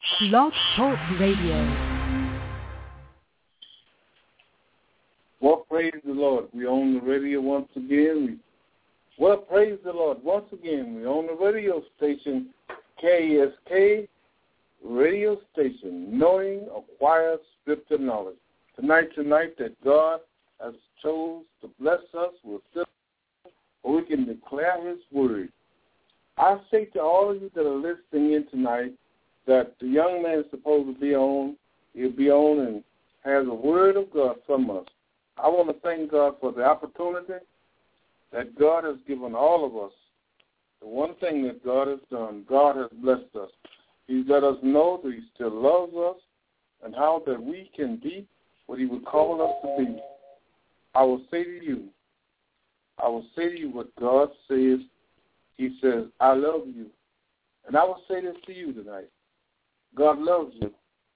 Blog Talk Radio. Well, praise the Lord. We own the radio once again. Praise the Lord. Once again, we own the radio station, KSK radio station, knowing acquires scripture knowledge. Tonight that God has chose to bless us with this, so we can declare his word. I say to all of you that are listening in tonight that the young man is supposed to be on. He'll be on and has a word of God from us. I want to thank God for the opportunity that God has given all of us. The one thing that God has done, God has blessed us. He's let us know that he still loves us and how that we can be what he would call us to be. I will say to you what God says. He says, I love you. And I will say this to you tonight. God loves you.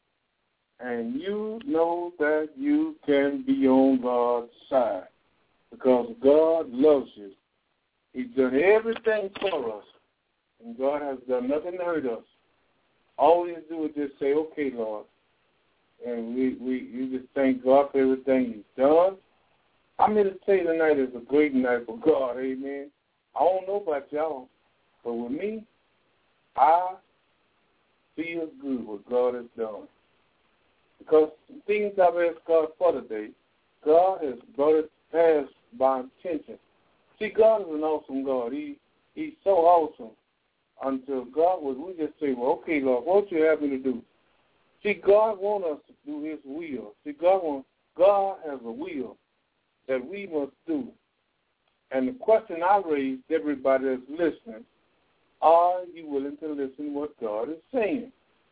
And you know that you can be on God's side because God loves you. He's done everything for us, and God has done nothing to hurt us. All we do is just say, okay, Lord. And you just thank God for everything he's done. I'm here to tell you tonight is a great night for God, amen. I don't know about y'all, but with me, I feel good what God has done. Because the things I've asked God for today, God has brought it past my attention. See, God is an awesome God. He's so awesome. Until God would, we just say, well, okay, Lord, what you have me to do? See, God wants us to do his will. See, God has a will that we must do. And the question I raise to everybody that's listening, are you willing to listen to what God is saying?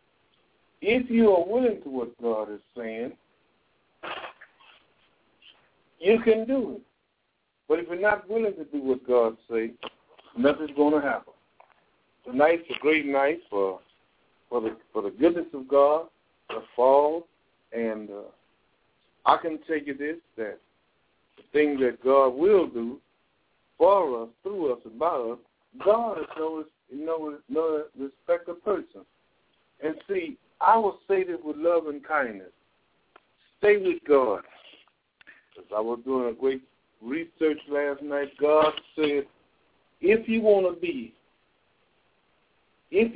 If you are willing to what God is saying, you can do it. But if you're not willing to do what God says, nothing's going to happen. Tonight's a great night for the goodness of God, the fall, and I can tell you this, that the thing that God will do for us, through us, and by us, God is no respect of person. And see, I will say this with love and kindness. Stay with God. As I was doing a great research last night, God said, if you want to be in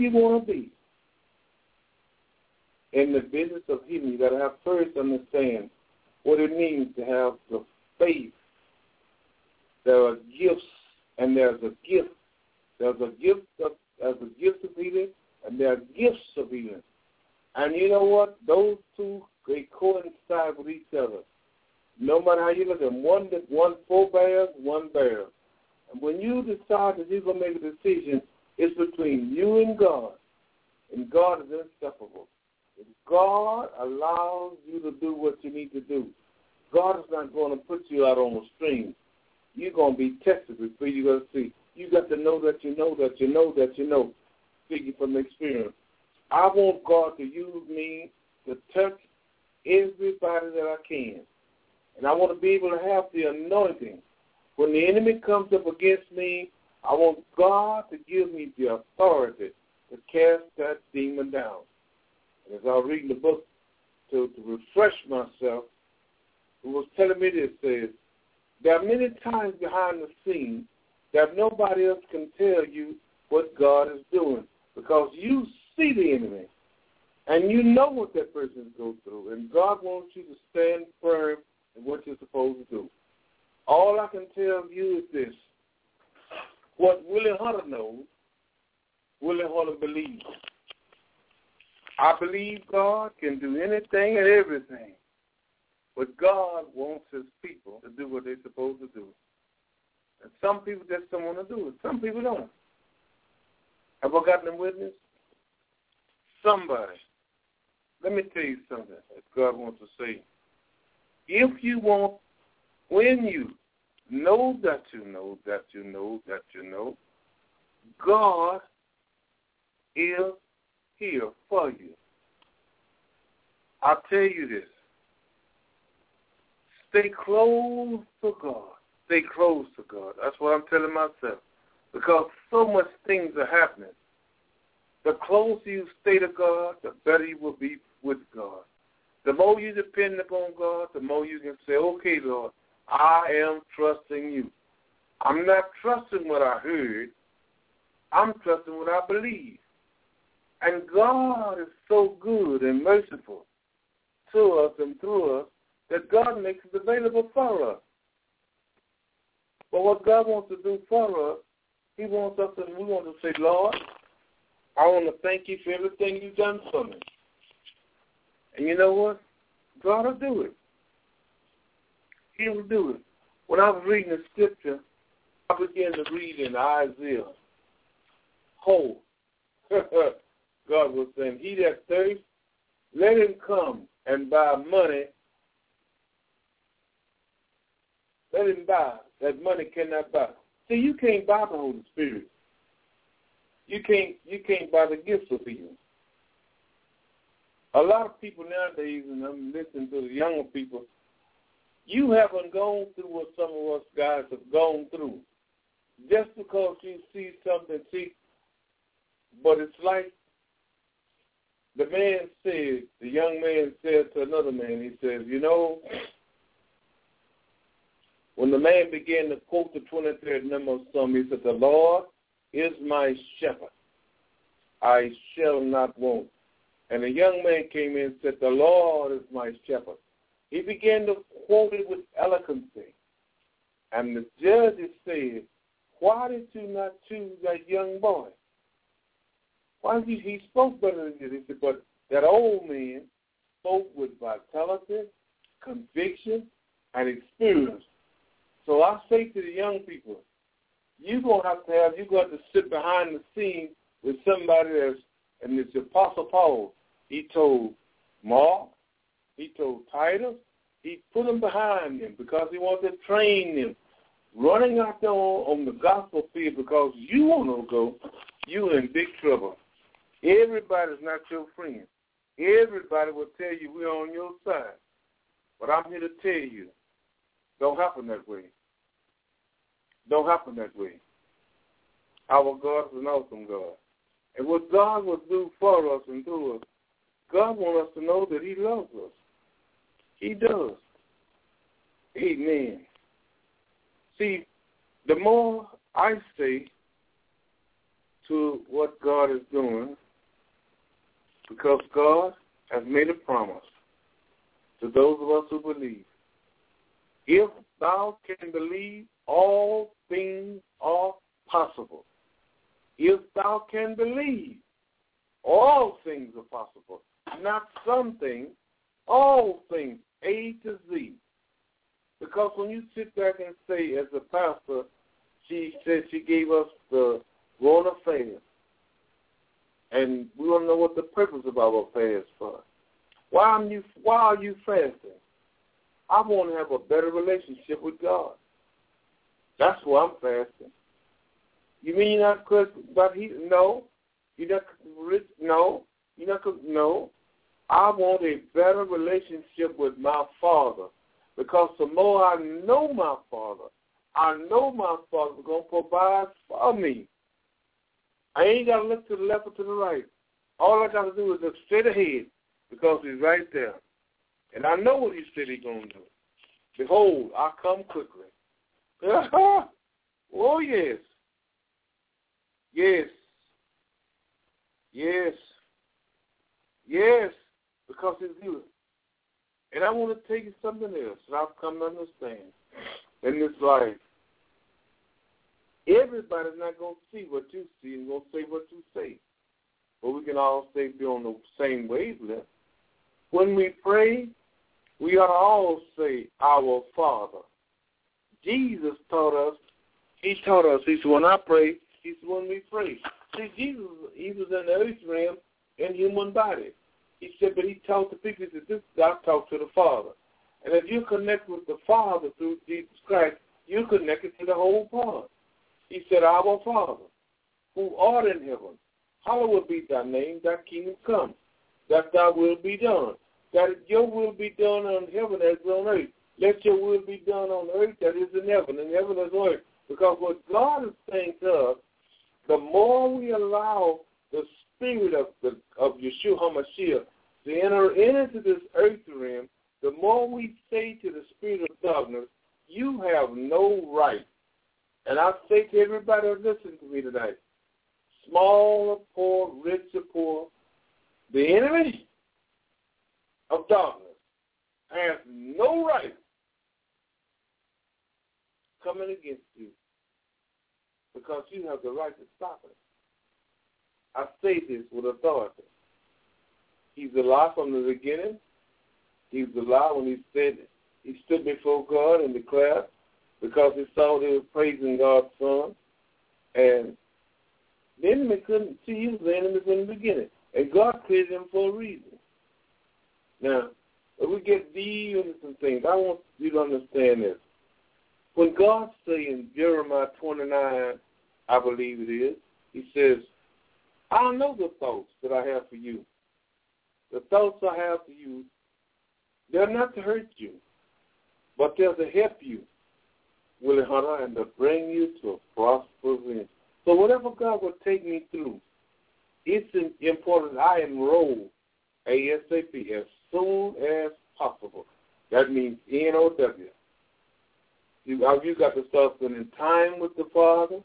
the business of healing, you got to have first understand what it means to have the faith. There are gifts, and there's a gift. There's a gift of healing, and there are gifts of healing. And you know what? Those two, they coincide with each other. No matter how you look at them, one forebears, one bears. And when you decide that you're going to make a decision, it's between you and God is inseparable. If God allows you to do what you need to do, God is not going to put you out on the stream. You're going to be tested before you're going to see. You got to know that you know that you know that you know, speaking from experience. I want God to use me to touch everybody that I can. And I want to be able to have the anointing. When the enemy comes up against me, I want God to give me the authority to cast that demon down. And as I was reading the book to refresh myself, it was telling me this, says, there are many times behind the scenes that nobody else can tell you what God is doing because you see the enemy and you know what that person goes through, and God wants you to stand firm in what you're supposed to do. All I can tell you is this. What Willie Hunter knows, Willie Hunter believes. I believe God can do anything and everything, but God wants his people to do what they're supposed to do. And some people just don't want to do it. Some people don't. Have I gotten a witness? Somebody. Let me tell you something that God wants to say. If you want, when you know that you know that you know that you know, God is here for you. I'll tell you this. Stay close to God. Stay close to God. That's what I'm telling myself. Because so much things are happening. The closer you stay to God, the better you will be with God. The more you depend upon God, the more you can say, okay, Lord, I am trusting you. I'm not trusting what I heard. I'm trusting what I believe. And God is so good and merciful to us and through us that God makes it available for us. But what God wants to do for us, he wants us to, we want to say, Lord, I want to thank you for everything you've done for me. And you know what? God will do it. He will do it. When I was reading the scripture, I began to read in Isaiah. God was saying, he that thirsts, let him come and buy money. Let him buy that money cannot buy. See, you can't buy the Holy Spirit. You can't buy the gifts of Him. A lot of people nowadays, and I'm listening to the younger people, you haven't gone through what some of us guys have gone through. Just because you see something, but it's like the young man said to another man, he says, you know, when the man began to quote the 23rd number of Psalm, he said, the Lord is my shepherd. I shall not want. And the young man came in and said, the Lord is my shepherd. He began to quote it with eloquency. And the judges said, why did you not choose that young boy? Why did he spoke better than you? He said, but that old man spoke with vitality, conviction, and experience. So I say to the young people, you're going to sit behind the scene with somebody and it's the Apostle Paul. He told Mark, he told Titus, he put them behind him because he wanted to train them. Running out there on the gospel field because you want to go, you're in big trouble. Everybody's not your friend. Everybody will tell you we're on your side. But I'm here to tell you, don't happen that way. Don't happen that way. Our God is an awesome God. And what God will do for us and through us, God wants us to know that He loves us. He does. Amen. See, the more I say to what God is doing, because God has made a promise to those of us who believe. If thou can believe, all things are possible. If thou can believe, all things are possible. Not some things, all things, A to Z. Because when you sit back and say, as a pastor, she said she gave us the Rona fast. And we want to know what the purpose of our fast for. Why are you fasting? I want to have a better relationship with God. That's why I'm fasting. You mean you're not good, but no. You're not rich, no. You're not good, no. I want a better relationship with my Father. Because the more I know my Father is going to provide for me. I ain't got to look to the left or to the right. All I got to do is look straight ahead because He's right there. And I know what He said He's going to do. Behold, I come quickly. Oh, yes. Yes. Yes. Yes. Because He's good. And I want to tell you something else that I've come to understand in this life. Everybody's not going to see what you see and going to say what you say. But we can all be on the same wavelength. When we pray, we ought to all say, our Father. Jesus taught us, He said, when I pray, He said, when we pray. See, Jesus, He was in the earth realm in human body. He said, but He taught the people, He said, this I talk to the Father. And if you connect with the Father through Jesus Christ, you're connected to the whole part. He said, our Father, who art in heaven, hallowed be thy name, thy kingdom come, that thy will be done, that your will be done on heaven as on earth. Let your will be done on earth that is in heaven, and heaven is on earth. Because what God is saying to us, the more we allow the spirit of Yeshua HaMashiach to enter into this earth realm, the more we say to the spirit of darkness, you have no right. And I say to everybody who listens to me tonight, small or poor, rich or poor, the enemy of darkness has no right coming against you because you have the right to stop it. I say this with authority. He's a lie from the beginning. He was a lie when he said he stood before God and declared because he saw they were praising God's Son. And the enemy couldn't see he was the enemy from the beginning. And God created him for a reason. Now, if we get deep into some things, I want you to understand this. When God says in Jeremiah 29, I believe it is, he says, I know the thoughts that I have for you. The thoughts I have for you, they're not to hurt you, but they're to help you, Willie Hunter, and to bring you to a prosperous end. So whatever God will take me through, it's important I enroll ASAP as soon as possible. That means N-O-W. You got to start spending time with the Father.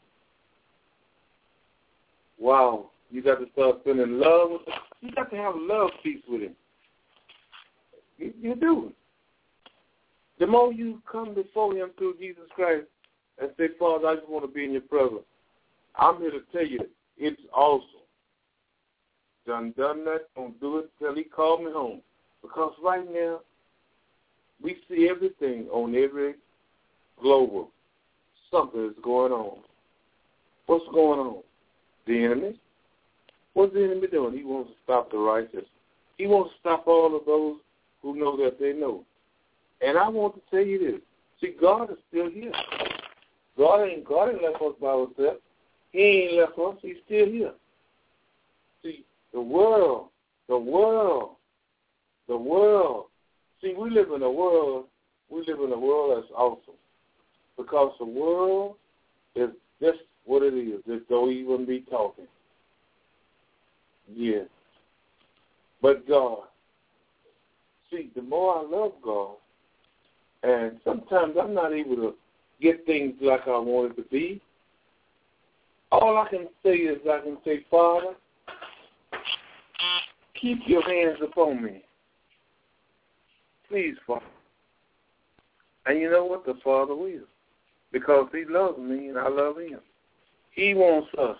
Wow. You got to start spending love with him. You got to have love peace with him. You do. The more you come before him through Jesus Christ and say, Father, I just want to be in your presence, I'm here to tell you, it's awesome. Done that. Don't do it till he called me home. Because right now, we see everything on every global. Something is going on. What's going on? The enemy. What's the enemy doing? He wants to stop the righteous. He wants to stop all of those who know that they know. And I want to tell you this. See, God is still here. God ain't left us by ourselves. He ain't left us. He's still here. See, the world. See, we live in a world that's awesome. Because the world is just what it is. It don't even be talking. Yeah. But God. See, the more I love God, and sometimes I'm not able to get things like I want it to be, all I can say is I can say, Father, keep your hands upon me. Please, Father. And you know what? The Father will. Because he loves me and I love him. He wants us.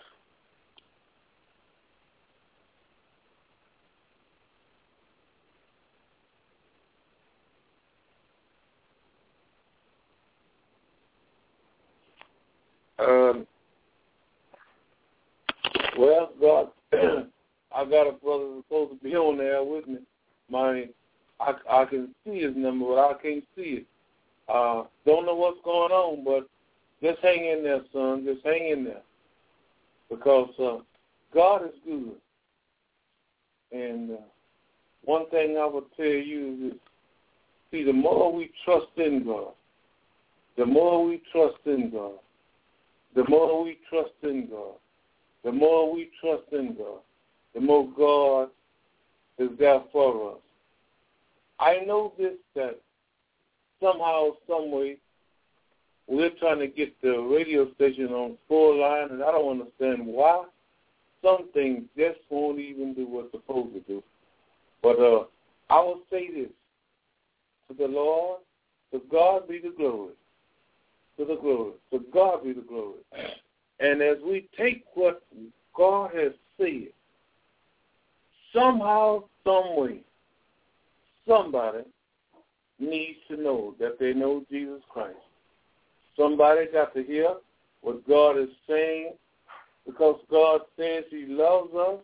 Well, God, I got a brother who's supposed to be on there with me. I can see his number, but I can't see it. Don't know what's going on, but just hang in there, son. Just hang in there. Because God is good. And one thing I would tell you is, see, the more we trust in God, the more we trust in God, the more we trust in God, the more we trust in God, the more God is there for us. I know this, that somehow, some way, we're trying to get the radio station on full line, and I don't understand why. Some things just won't even do what's supposed to do. But I will say this, to the Lord, to God be the glory. To the glory. To God be the glory. And as we take what God has said, somehow, some way, somebody needs to know that they know Jesus Christ. Somebody got to hear what God is saying, because God says he loves us,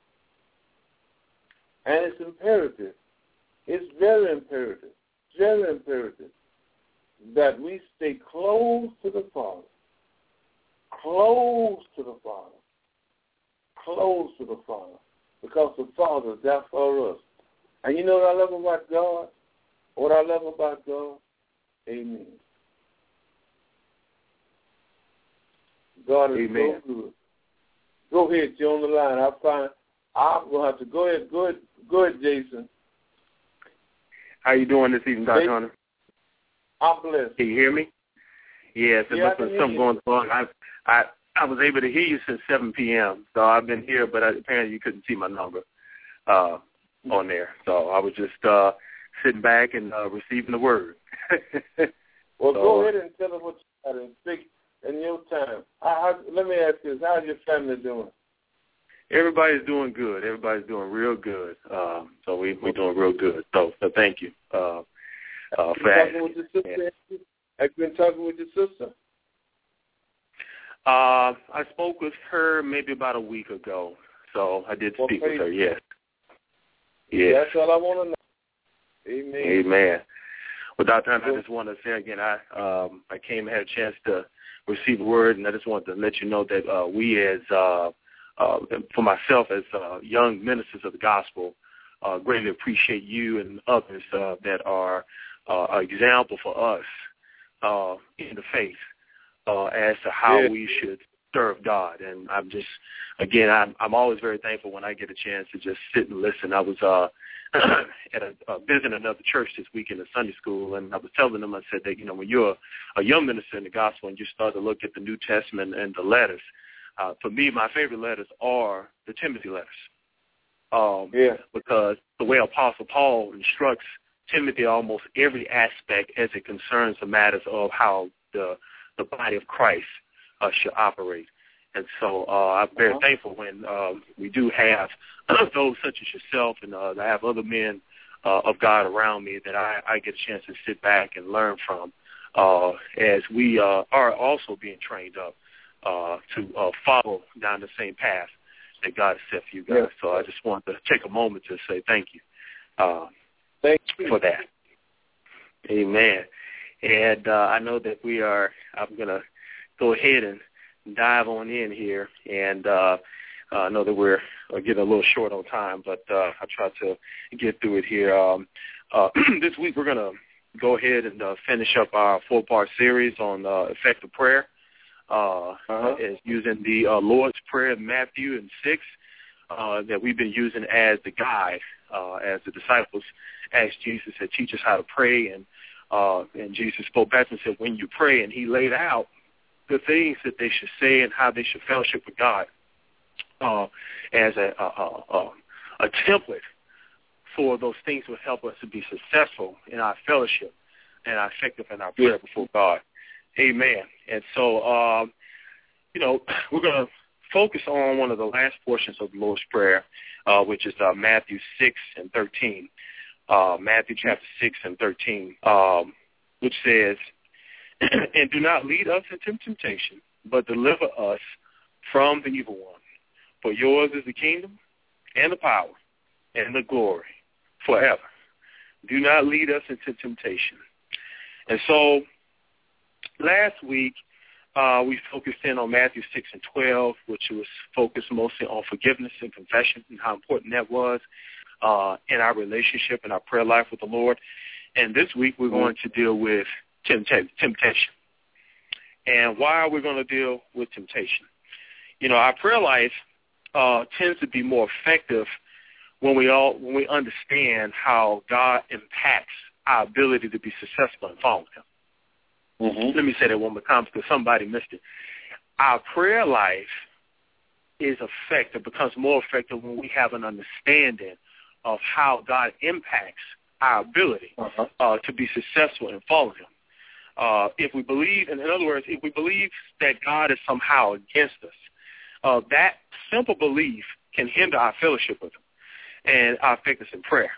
and it's imperative. It's very imperative that we stay close to the Father. Close to the Father. Close to the Father. Because the Father is there for us. And you know what I love about God? What I love about God? Amen. God is Amen. So good. Go ahead, you're on the line. I'm going to have to go ahead. Go ahead, Jason. How you doing this evening, Dr. Hunter? I'm blessed. Can you hear me? Yes, it must have been something going on. I was able to hear you since 7 p.m., so I've been here, but apparently you couldn't see my number on there. So I was just sitting back and receiving the word. Well, go ahead and tell us what you got and speak in your time. Let me ask you this. How's your family doing? Everybody's doing good. Everybody's doing real good. So we're doing real good. So thank you for talking with your sister? Yeah. Have you been talking with your sister? I spoke with her maybe about a week ago. So I did speak with her, yes. Yes. That's all I want to know. Amen. Amen. Well, Dr. Hunter, I just want to say again, I came and had a chance to receive a word, and I just wanted to let you know that we as, for myself as young ministers of the gospel, greatly appreciate you and others that are an example for us in the faith as to how we should serve God. And I'm just, again, I'm always very thankful when I get a chance to just sit and listen. I was at visiting another church this week in a Sunday school, and I was telling them, I said that, when you're a young minister in the gospel and you start to look at the New Testament and the letters, for me, my favorite letters are the Timothy letters. Because the way Apostle Paul instructs Timothy almost every aspect as it concerns the matters of how the body of Christ should operate. And so I'm very thankful when we do have those such as yourself, and I have other men of God around me that I get a chance to sit back and learn from as we are also being trained up to follow down the same path that God has set for you guys. Yes. So I just want to take a moment to say thank you, for that. Amen. And I know that I'm going to go ahead and dive on in here, and I know that we're getting a little short on time, but I'll try to get through it here. This week we're going to go ahead and finish up our 4-part series on effective prayer, is using the Lord's Prayer, Matthew and 6, that we've been using as the guide, as the disciples asked Jesus to teach us how to pray, and Jesus spoke back and said, when you pray, and he laid out the things that they should say and how they should fellowship with God as a template for those things will help us to be successful in our fellowship and our effective in our prayer before God. Amen. And so, we're going to focus on one of the last portions of the Lord's Prayer, which is Matthew 6 and 13. Matthew chapter 6 and 13, which says, and do not lead us into temptation, but deliver us from the evil one. For yours is the kingdom and the power and the glory forever. Do not lead us into temptation. And so last week we focused in on Matthew 6 and 12, which was focused mostly on forgiveness and confession and how important that was in our relationship and our prayer life with the Lord. And this week we're going to deal with temptation. And why are we going to deal with temptation? Our prayer life tends to be more effective when we understand how God impacts our ability to be successful in following him. Mm-hmm. Let me say that one more time because somebody missed it. Our prayer life is effective, becomes more effective when we have an understanding of how God impacts our ability to be successful in following him. If we believe, in other words, if we believe that God is somehow against us, that simple belief can hinder our fellowship with him and our effectiveness in prayer.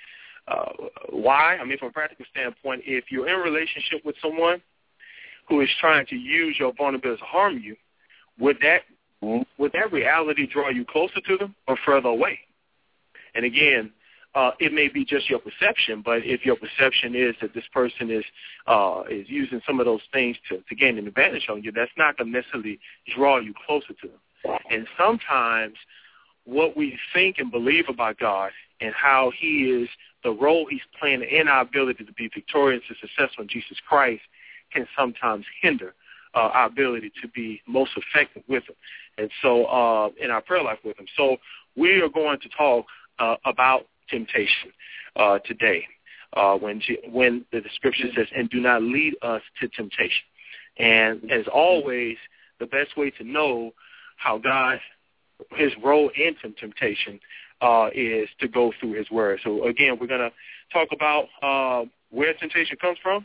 Why? From a practical standpoint, if you're in a relationship with someone who is trying to use your vulnerability to harm you, would that reality draw you closer to them or further away? And again, it may be just your perception, but if your perception is that this person is using some of those things to gain an advantage on you, that's not going to necessarily draw you closer to them. And sometimes what we think and believe about God and how he is, the role he's playing in our ability to be victorious and successful in Jesus Christ can sometimes hinder our ability to be most effective with him. And so in our prayer life with him. So we are going to talk about temptation today. When the scripture says, and do not lead us to temptation. And as always, the best way to know how God, his role in temptation is to go through his word. So again, we're going to talk about where temptation comes from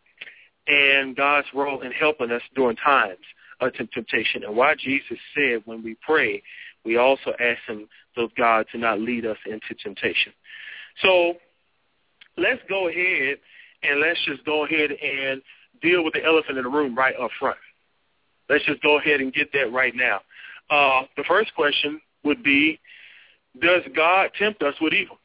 and God's role in helping us during times of temptation, and why Jesus said when we pray, we also ask him, of God, to not lead us into temptation. So let's go ahead and let's just go ahead and deal with the elephant in the room right up front. Let's just go ahead and get that right now. The first question would be, does God tempt us with evil?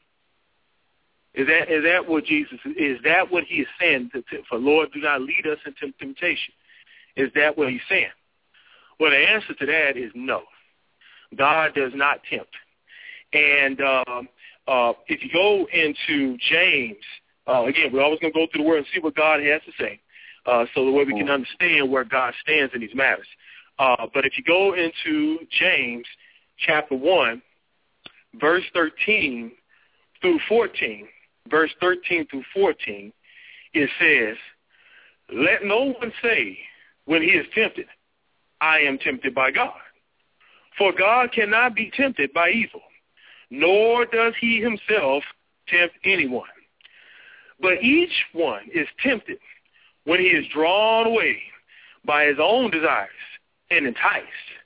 Is that what Jesus is? That what he is saying? For Lord, do not lead us into temptation. Is that what he's saying? Well, the answer to that is no. God does not tempt. And if you go into James, again, we're always going to go through the word and see what God has to say, so the way we can understand where God stands in these matters. But if you go into James chapter 1, verse 13 through 14, verse 13 through 14, it says, let no one say when he is tempted, I am tempted by God. For God cannot be tempted by evil, nor does he himself tempt anyone. But each one is tempted when he is drawn away by his own desires and enticed.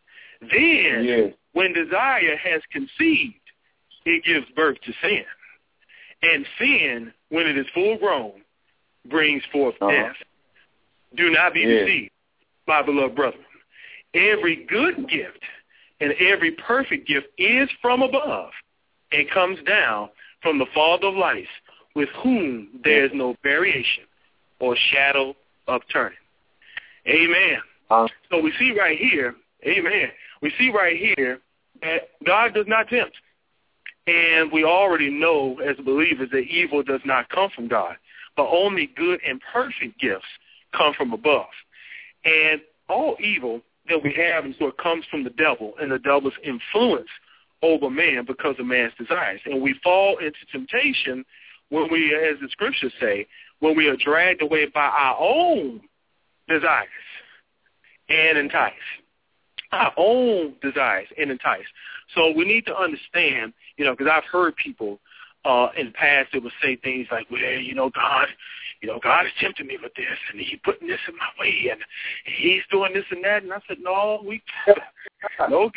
Then, when desire has conceived, it gives birth to sin. And sin, when it is full grown, brings forth death. Do not be deceived, my beloved brethren. Every good gift and every perfect gift is from above and comes down from the Father of lights, with whom there is no variation or shadow of turning. Amen. So we see right here, amen, we see right here that God does not tempt. And we already know as believers that evil does not come from God, but only good and perfect gifts come from above. And all evil that we have is what comes from the devil and the devil's influence over man because of man's desires. And we fall into temptation when we, as the scriptures say, when we are dragged away by our own desires and enticed. Our own desires and enticed. So we need to understand, because I've heard people in the past that would say things like, well, God is tempting me with this, and he's putting this in my way, and he's doing this and that. And I said, no, no,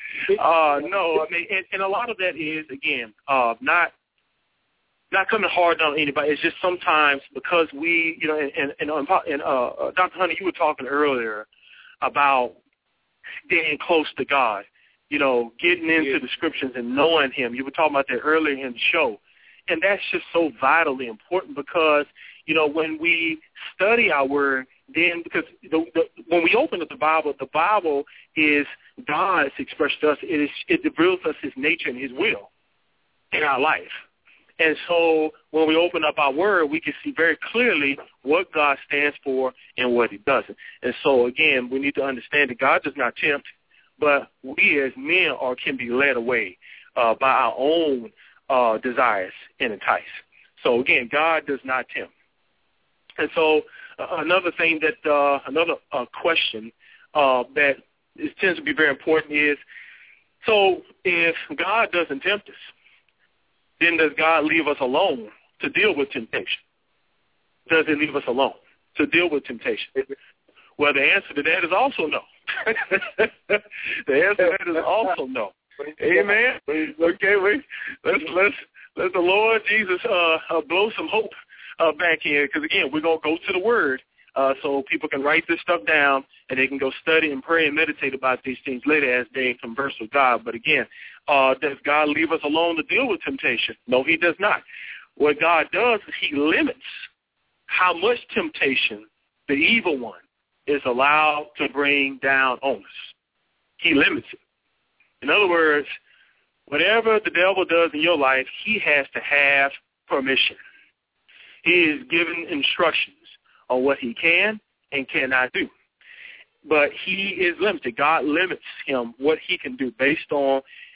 I mean, and a lot of that is, again, not coming hard on anybody. It's just sometimes because we, and Dr. Honey, you were talking earlier about staying close to God, getting into the scriptures and knowing him. You were talking about that earlier in the show. And that's just so vitally important because, when we study our word, then because when we open up the Bible is God's expression to us. It reveals us his nature and his will in our life. And so when we open up our word, we can see very clearly what God stands for and what he doesn't. And so, again, we need to understand that God does not tempt, but we as men can be led away by our own desires and entice. So, again, God does not tempt. And so another thing that another question that tends to be very important is, so if God doesn't tempt us, then does God leave us alone to deal with temptation? Does he leave us alone to deal with temptation? Well, the answer to that is also no. The answer to that is also no. Amen. Okay, let the Lord Jesus blow some hope back in, because again, we're gonna go to the Word so people can write this stuff down and they can go study and pray and meditate about these things later as they converse with God. But again, does God leave us alone to deal with temptation? No, he does not. What God does is he limits how much temptation the evil one is allowed to bring down on us. He limits it. In other words, whatever the devil does in your life, he has to have permission. He is given instructions on what he can and cannot do. But he is limited. God limits him what he can do based on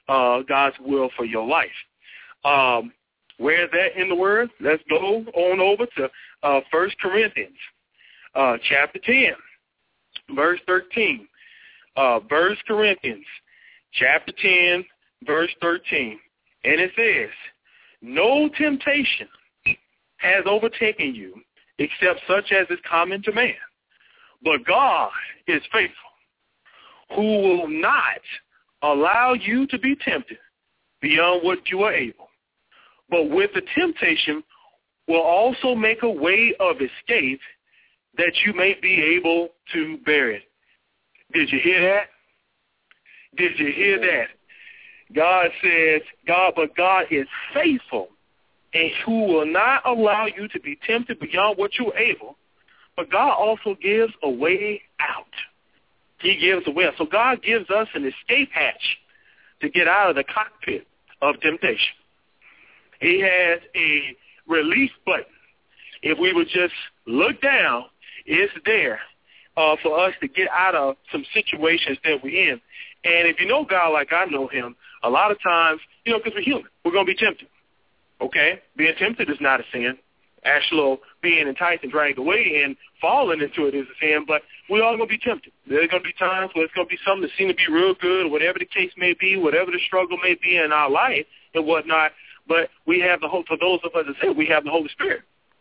God's will for your life. Where is that in the Word? Let's go on over to 1 Corinthians chapter 10, verse 13. 1 Corinthians chapter 10, verse 13. And it says, no temptation has overtaken you except such as is common to man. But God is faithful, who will not allow you to be tempted beyond what you are able, but with the temptation will also make a way of escape that you may be able to bear it. Did you hear that? Did you hear that? God says, but God is faithful, and who will not allow you to be tempted beyond what you're able, but God also gives a way out. He gives a way out. So God gives us an escape hatch to get out of the cockpit of temptation. He has a release button. If we would just look down, it's there for us to get out of some situations that we're in. And if you know God like I know him, a lot of times, because we're human, we're going to be tempted. Okay? Being tempted is not a sin. Actually, being enticed and dragged away and falling into it is a sin, but we're all going to be tempted. There's going to be times where it's going to be something that seems to be real good, whatever the case may be, whatever the struggle may be in our life and whatnot, but we have the hope. For those of us that say we have the Holy Spirit.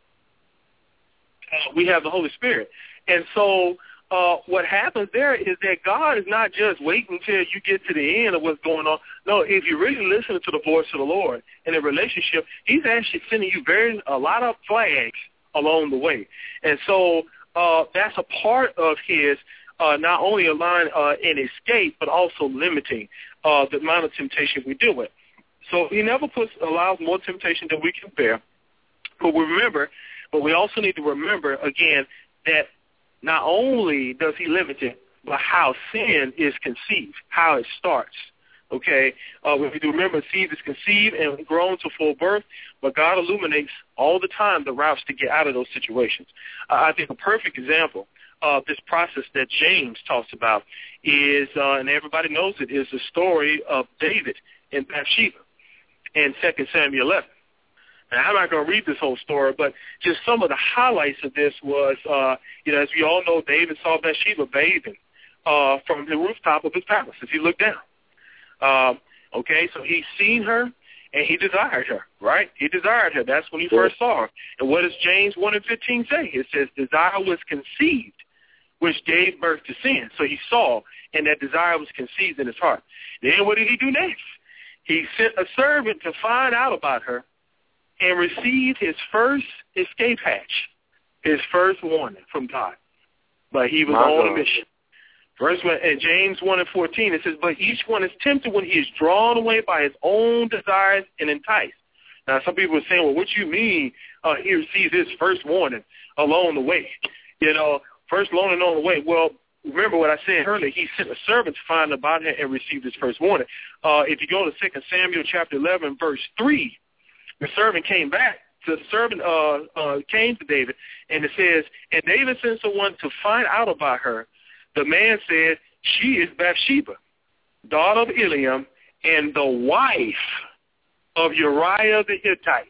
We have the Holy Spirit. And so what happens there is that God is not just waiting until you get to the end of what's going on. No, if you really listen to the voice of the Lord in a relationship, he's actually sending you a lot of flags along the way. And so that's a part of his not only allowing an escape, but also limiting the amount of temptation we deal with. So he never allows more temptation than we can bear. But we also need to remember, again, that not only does he limit it, but how sin is conceived, how it starts. Okay? We need to remember seed is conceived and grown to full birth, but God illuminates all the time the routes to get out of those situations. I think a perfect example of this process that James talks about is, and everybody knows it, is the story of David and Bathsheba in 2 Samuel 11. Now, I'm not going to read this whole story, but just some of the highlights of this was, as we all know, David saw Bathsheba bathing from the rooftop of his palace as he looked down. So he's seen her, and he desired her, right? He desired her. That's when he first saw her. And what does James 1:15 say? It says, desire was conceived, which gave birth to sin. So he saw, and that desire was conceived in his heart. Then what did he do next? He sent a servant to find out about her, and received his first escape hatch, his first warning from God. But he was on a mission. Verse 1, in James 1:14, it says, but each one is tempted when he is drawn away by his own desires and enticed. Now, some people are saying, well, what you mean he receives his first warning along the way? First warning along the way. Well, remember what I said earlier. He sent a servant to find about her and received his first warning. If you go to 2 Samuel chapter 11, verse 3, the servant came back. The servant came to David, and it says, and David sent someone to find out about her. The man said, she is Bathsheba, daughter of Eliam, and the wife of Uriah the Hittite.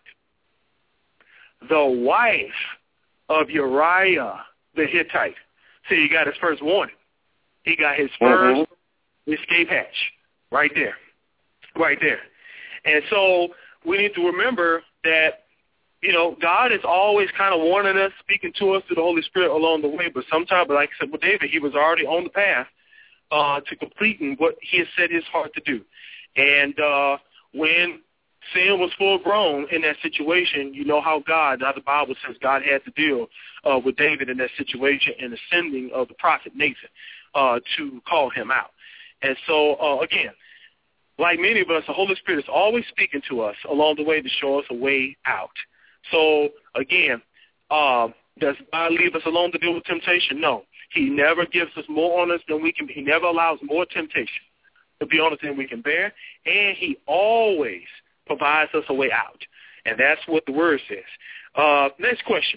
The wife of Uriah the Hittite. So he got his first warning. He got his first escape hatch right there. Right there. And so we need to remember that, God is always kind of warning us, speaking to us through the Holy Spirit along the way. But sometimes, like I said with David, he was already on the path to completing what he had set his heart to do. And when sin was full grown in that situation, you know how the Bible says God had to deal with David in that situation and the sending of the prophet Nathan to call him out. And so, again, like many of us, the Holy Spirit is always speaking to us along the way to show us a way out. So, again, does God leave us alone to deal with temptation? No. He never gives us more on us than we can. He never allows more temptation to be on us than we can bear. And he always provides us a way out. And that's what the word says. Next question.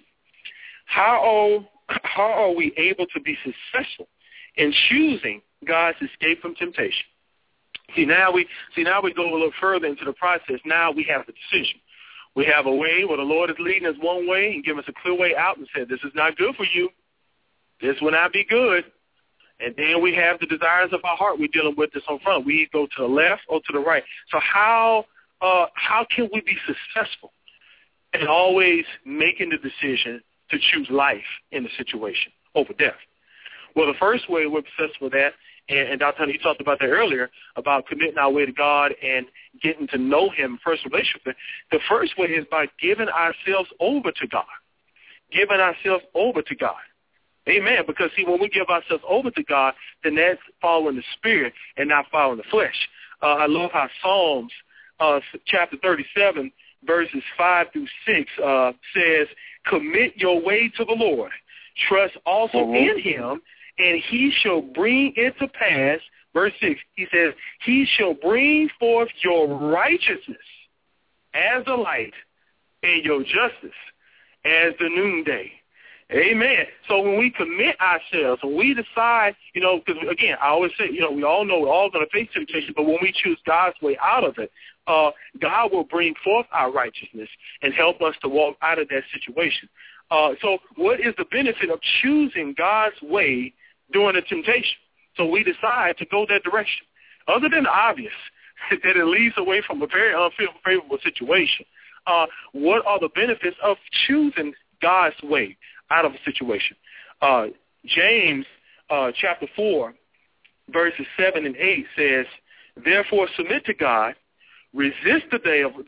How are we able to be successful in choosing God's escape from temptation? See, now we go a little further into the process. Now we have the decision. We have a way where the Lord is leading us one way and giving us a clear way out and said, this is not good for you. This will not be good. And then we have the desires of our heart we're dealing with this on front. We go to the left or to the right. So how can we be successful in always making the decision to choose life in the situation over death? Well, the first way we're successful with that, and Dr. Hunter, you talked about that earlier, about committing our way to God and getting to know him, first relationship with him. The first way is by giving ourselves over to God. Giving ourselves over to God. Amen. Because, see, when we give ourselves over to God, then that's following the Spirit and not following the flesh. I love how Psalms chapter 37, verses 5 through 6 says, commit your way to the Lord. Trust also in him, and he shall bring it to pass. Verse 6, he says, he shall bring forth your righteousness as the light and your justice as the noonday. Amen. So when we commit ourselves, when we decide, because again, I always say, we all know we're all going to face temptation, but when we choose God's way out of it, God will bring forth our righteousness and help us to walk out of that situation. So what is the benefit of choosing God's way during the temptation? So we decide to go that direction. Other than the obvious, that it leads away from a very unfavorable situation, what are the benefits of choosing God's way out of a situation? James chapter 4, verses 7 and 8 says, therefore submit to God, resist the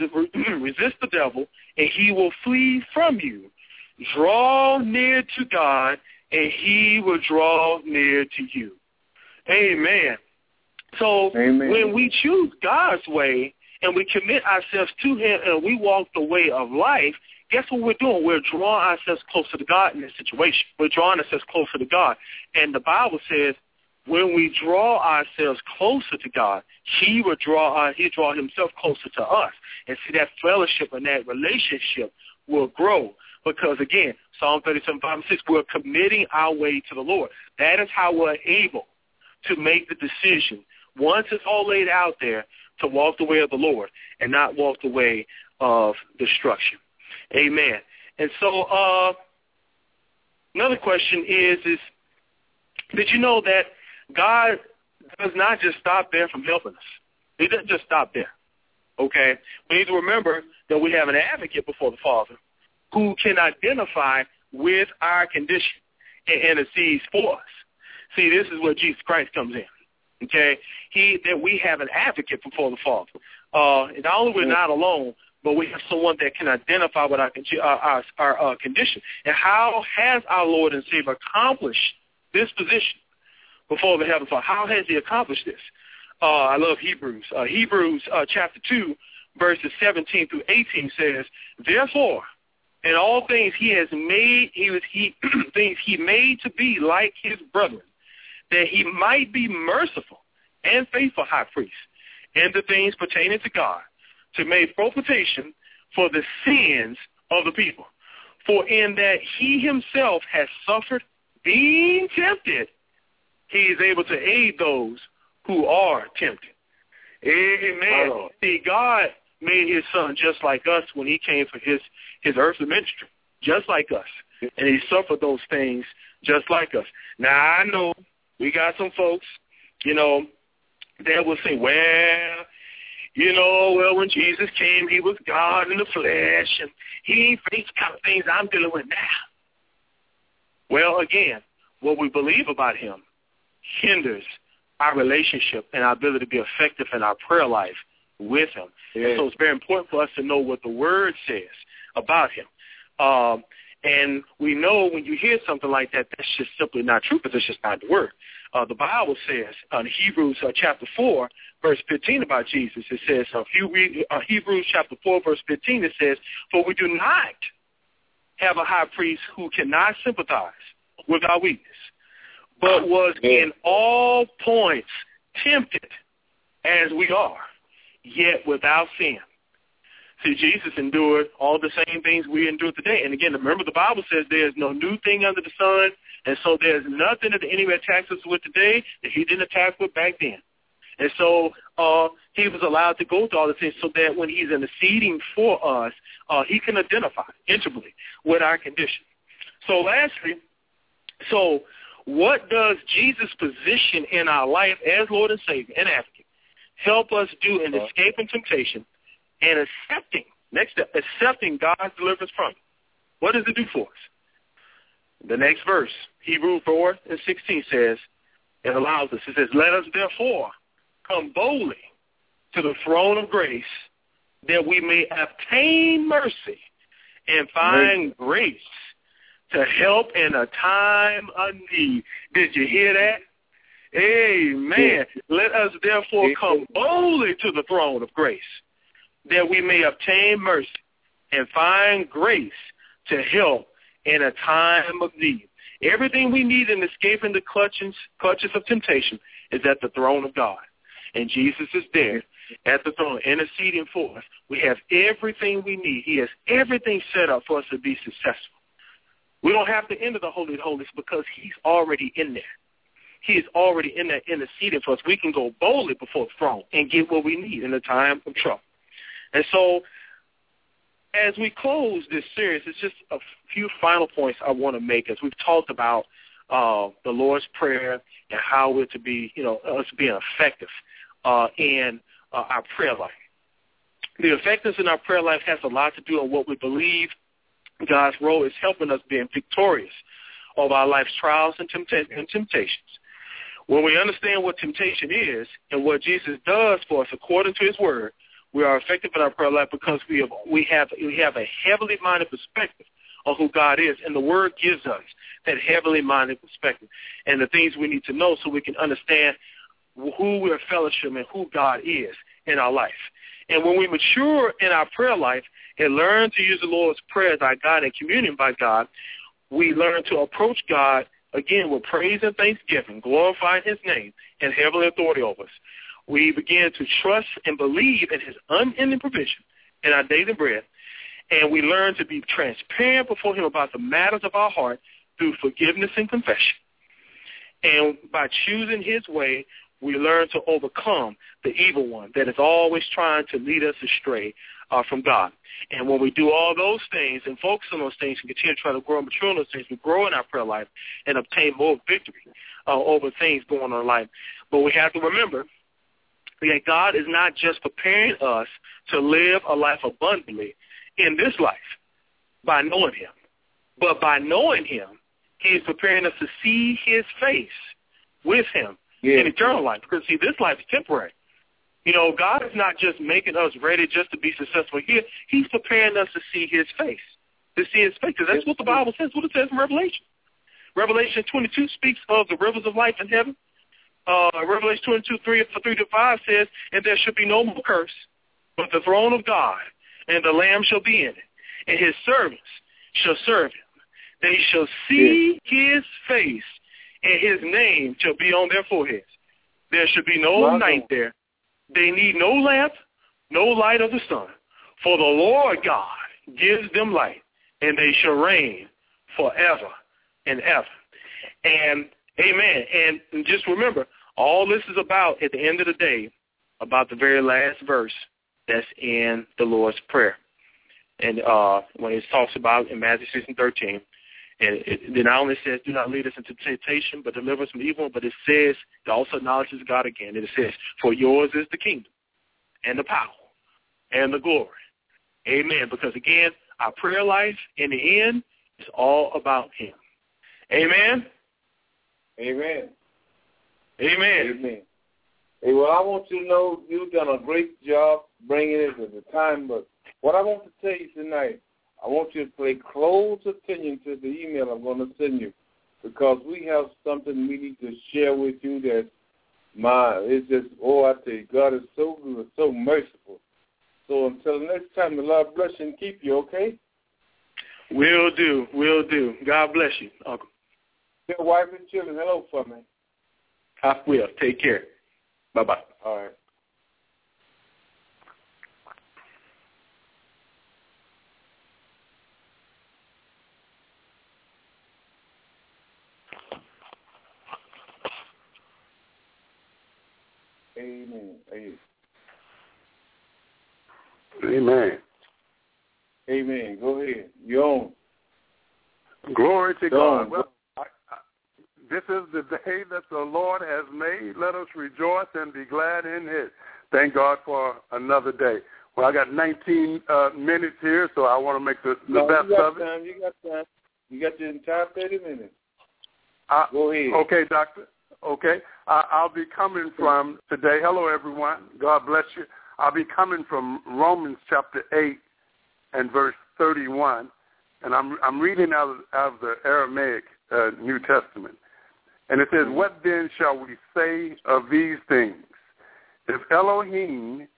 devil, and he will flee from you. Draw near to God, and he will draw near to you. Amen. So when we choose God's way and we commit ourselves to him and we walk the way of life, guess what we're doing? We're drawing ourselves closer to God in this situation. We're drawing ourselves closer to God. And the Bible says when we draw ourselves closer to God, he will draw himself closer to us. And see, that fellowship and that relationship will grow. Because, again, Psalm 37, 5 and 6, we're committing our way to the Lord. That is how we're able to make the decision, once it's all laid out there, to walk the way of the Lord and not walk the way of destruction. Amen. And so another question is did you know that God does not just stop there from helping us? He doesn't just stop there. Okay? We need to remember that we have an advocate before the Father who can identify with our condition and intercedes for us. See, this is where Jesus Christ comes in. Okay? That we have an advocate before the Father. And not only we're not alone, but we have someone that can identify with our condition. And how has our Lord and Savior accomplished this position before the Heavenly Father? How has he accomplished this? I love Hebrews. Hebrews chapter 2, verses 17 through 18 says, therefore, in all things he has made, things he made to be like his brethren, that he might be merciful and faithful high priest in the things pertaining to God, to make propitiation for the sins of the people. For in that he himself has suffered being tempted, he is able to aid those who are tempted. Amen. Oh. See, God made his son just like us when he came for his earthly ministry, just like us. And he suffered those things just like us. Now, I know we got some folks, that will say, well, when Jesus came, he was God in the flesh, and he ain't faced the kind of things I'm dealing with now. Well, again, what we believe about him hinders our relationship and our ability to be effective in our prayer life with him. Yeah. So it's very important for us to know what the Word says about him. And we know when you hear something like that, that's just simply not true because it's just not the Word. The Bible says in Hebrews chapter 4, verse 15 about Jesus, it says, Hebrews chapter 4, verse 15, it says, for we do not have a high priest who cannot sympathize with our weakness, but was in all points tempted as we are, yet without sin. See, Jesus endured all the same things we endure today. And again, remember the Bible says there is no new thing under the sun, and so there's nothing that the enemy attacks us with today that he didn't attack with back then. And so he was allowed to go through all the things so that when he's interceding for us, he can identify intimately with our condition. So lastly, so what does Jesus' position in our life as Lord and Savior and Advocate help us do in escaping temptation and accepting, next step, accepting God's deliverance from it? What does it do for us? The next verse, Hebrews 4:16 says, it allows us, it says, let us therefore come boldly to the throne of grace that we may obtain mercy and find grace to help in a time of need. Did you hear that? Amen. Let us therefore come boldly to the throne of grace that we may obtain mercy and find grace to help in a time of need. Everything we need in escaping the clutches of temptation is at the throne of God. And Jesus is there at the throne interceding for us. We have everything we need. He has everything set up for us to be successful. We don't have to enter the Holy of Holies because he's already in there. He is already in there interceding for us. We can go boldly before the throne and get what we need in a time of trouble. And so as we close this series, it's just a few final points I want to make as we've talked about the Lord's Prayer and how we're to be, us being effective in our prayer life. The effectiveness in our prayer life has a lot to do with what we believe God's role is helping us being victorious over our life's trials and temptations. When we understand what temptation is and what Jesus does for us according to his word, we are effective in our prayer life because we have a heavenly minded perspective on who God is, and the word gives us that heavenly minded perspective and the things we need to know so we can understand who we're fellowship and who God is in our life. And when we mature in our prayer life and learn to use the Lord's Prayer as our guide and communion by God, we learn to approach God, again, with praise and thanksgiving, glorifying his name and heavenly authority over us. We begin to trust and believe in his unending provision in our daily bread, and we learn to be transparent before him about the matters of our heart through forgiveness and confession. And by choosing his way, we learn to overcome the evil one that is always trying to lead us astray from God. And when we do all those things and focus on those things and continue to try to grow and mature in those things, we grow in our prayer life and obtain more victory over things going on in life. But we have to remember that God is not just preparing us to live a life abundantly in this life by knowing him, but by knowing him, he is preparing us to see his face with him in eternal life. Because, see, this life is temporary. God is not just making us ready just to be successful here. He's preparing us to see his face, Because that's what the Bible says, what it says in Revelation. Revelation 22 speaks of the rivers of life in heaven. Revelation 22, 3-5 says, and there shall be no more curse, but the throne of God, and the Lamb shall be in it, and his servants shall serve him. They shall see his face, and his name shall be on their foreheads. There shall be no night there. They need no lamp, no light of the sun, for the Lord God gives them light, and they shall reign forever and ever. And amen. And just remember, all this is about, at the end of the day, about the very last verse that's in the Lord's Prayer. And when it talks about in Matthew 6:13, and it not only says, do not lead us into temptation, but deliver us from evil, but it says, it also acknowledges God again. And it says, for yours is the kingdom and the power and the glory. Amen. Because, again, our prayer life in the end is all about him. Amen? Amen. Amen. Amen. Hey, well, I want you to know you've done a great job bringing it at the time, but what I want to tell you tonight, I want you to pay close attention to the email I'm going to send you, because we have something we need to share with you that, it's just, I tell you, God is so good, so merciful. So until next time, the Lord bless you and keep you, okay? Will do. Will do. God bless you, Uncle. Your wife and children, hello for me. I will. Take care. Bye-bye. All right. Amen. Amen. Amen. Go ahead. You're on. Glory to God. Well, this is the day that the Lord has made. Let us rejoice and be glad in it. Thank God for another day. Well, I got 19 minutes here, so I want to make the best of it. You got time. You got the entire 30 minutes. Go ahead. Okay, Doctor. Okay. I'll be coming from today. Hello, everyone. God bless you. I'll be coming from Romans chapter 8 and verse 31, and I'm reading out of the Aramaic New Testament. And it says, what then shall we say of these things? If Elohim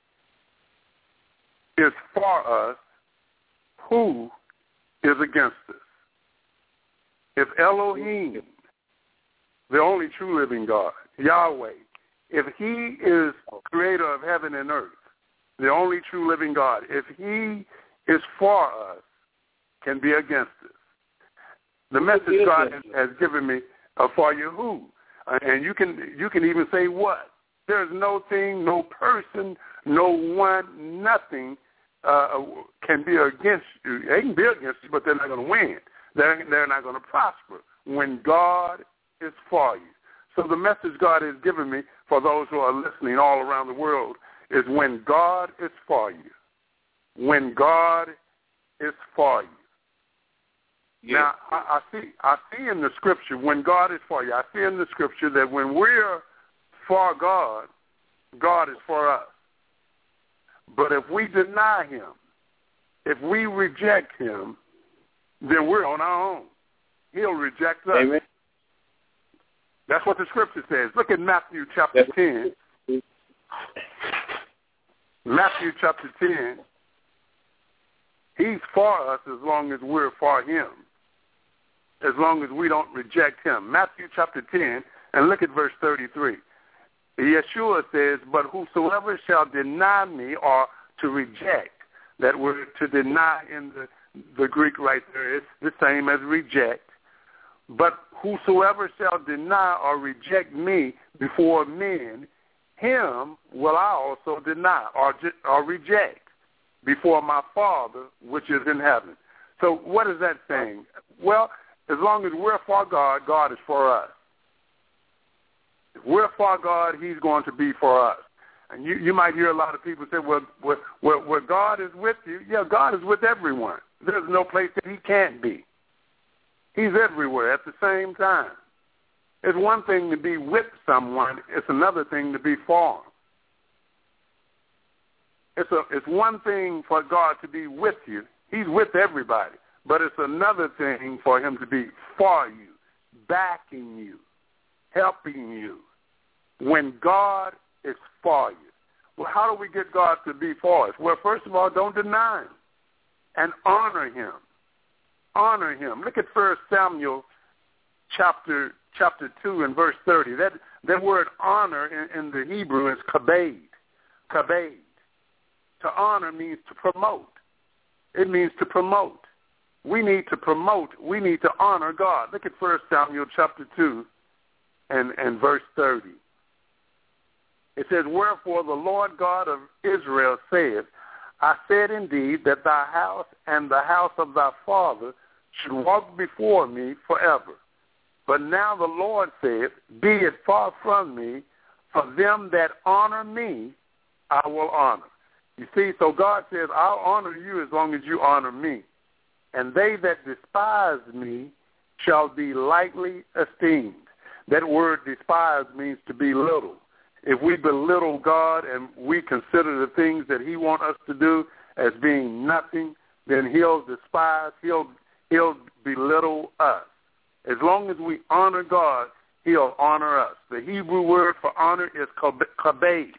is for us, who is against us? If Elohim, the only true living God, Yahweh, if he is creator of heaven and earth, the only true living God, if he is for us, can be against us. The message God has given me for you who. And you can even say what. There's no thing, no person, no one, nothing can be against you. They can be against you, but they're not going to win. They're not going to prosper when God is for you. So the message God has given me for those who are listening all around the world is when God is for you. When God is for you. Yes. Now, I see in the Scripture, when God is for you, I see in the Scripture that when we're for God, God is for us. But if we deny him, if we reject him, then we're on our own. He'll reject us. Amen. That's what the Scripture says. Look at Matthew chapter 10. Matthew chapter 10. He's for us as long as we're for him, as long as we don't reject him. Matthew chapter 10, and look at verse 33. Yeshua says, but whosoever shall deny me, or to reject, that word to deny in the Greek right there is the same as reject. But whosoever shall deny or reject me before men, him will I also deny or reject before my Father which is in heaven. So what is that saying? Well, as long as we're for God, God is for us. If we're for God, he's going to be for us. And you might hear a lot of people say, well, God is with you. Yeah, God is with everyone. There's no place that he can't be. He's everywhere at the same time. It's one thing to be with someone. It's another thing to be for them. It's one thing for God to be with you. He's with everybody. But it's another thing for him to be for you, backing you, helping you. When God is for you. Well, how do we get God to be for us? Well, first of all, don't deny him and honor him. Honor him. Look at 1 Samuel chapter 2 and verse 30. That word honor in the Hebrew is kabed. Kabed. To honor means to promote. It means to promote. We need to promote. We need to honor God. Look at 1 Samuel chapter 2 and verse 30. It says, wherefore the Lord God of Israel saith, I said indeed that thy house and the house of thy father should walk before me forever. But now the Lord saith, be it far from me, for them that honor me I will honor. You see, so God says, I'll honor you as long as you honor me. And they that despise me shall be lightly esteemed. That word despise means to belittle. If we belittle God and we consider the things that he wants us to do as being nothing, then he'll despise, he'll belittle us. As long as we honor God, he'll honor us. The Hebrew word for honor is kabed,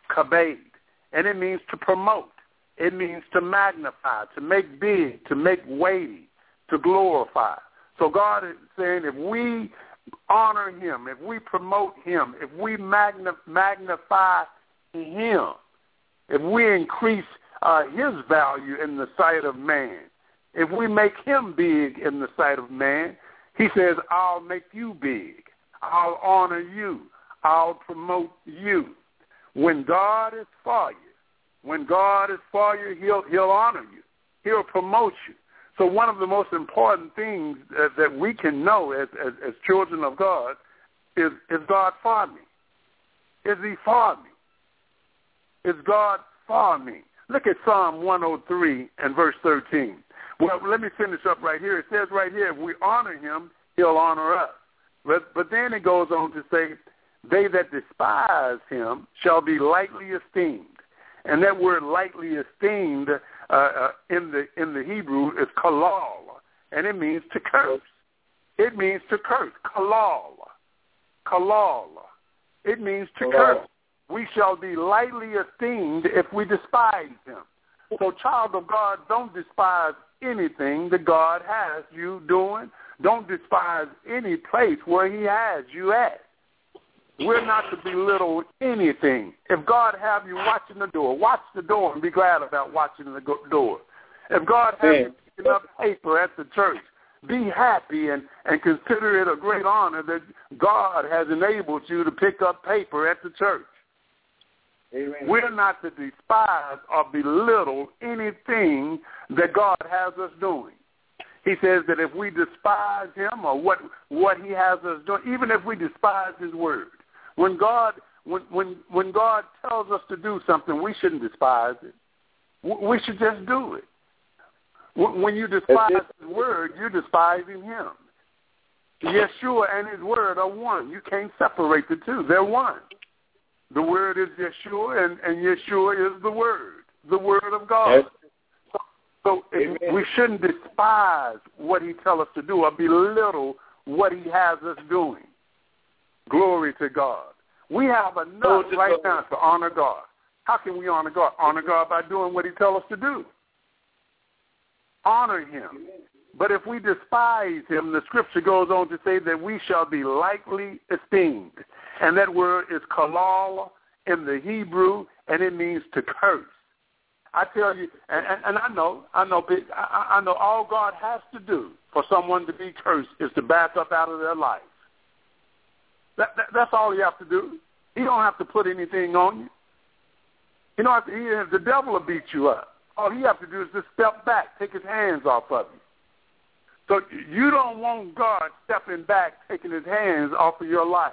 and it means to promote. It means to magnify, to make big, to make weighty, to glorify. So God is saying if we honor him, if we promote him, if we magnify him, if we increase his value in the sight of man, if we make him big in the sight of man, he says, I'll make you big. I'll honor you. I'll promote you. When God is for you, he'll honor you. He'll promote you. So one of the most important things that we can know as children of God is God for me? Is he for me? Is God for me? Look at Psalm 103 and verse 13. Well, let me finish up right here. It says right here, if we honor him, he'll honor us. But then it goes on to say, they that despise him shall be lightly esteemed. And that word lightly esteemed in the Hebrew is kalal, and it means to curse. It means to curse. Kalal. It means to curse. We shall be lightly esteemed if we despise him. So, child of God, don't despise anything that God has you doing. Don't despise any place where he has you at. We're not to belittle anything. If God have you watching the door, watch the door and be glad about watching the door. If God have you picking up paper at the church, be happy and consider it a great honor that God has enabled you to pick up paper at the church. Amen. We're not to despise or belittle anything that God has us doing. He says that if we despise him or what he has us doing, even if we despise his word, when God tells us to do something, we shouldn't despise it. We should just do it. When you despise his word, you're despising him. Yeshua and his word are one. You can't separate the two. They're one. The word is Yeshua, and Yeshua is the word of God. So we shouldn't despise what he tells us to do or belittle what he has us doing. Glory to God. We have enough right now to honor God. How can we honor God? Honor God by doing what he tells us to do. Honor him. But if we despise him, the scripture goes on to say that we shall be lightly esteemed. And that word is kalal in the Hebrew, and it means to curse. I tell you, and I know all God has to do for someone to be cursed is to back up out of their life. That's all you have to do. He don't have to put anything on you. You don't have to, the devil will beat you up. All you have to do is just step back, take his hands off of you. So you don't want God stepping back, taking his hands off of your life.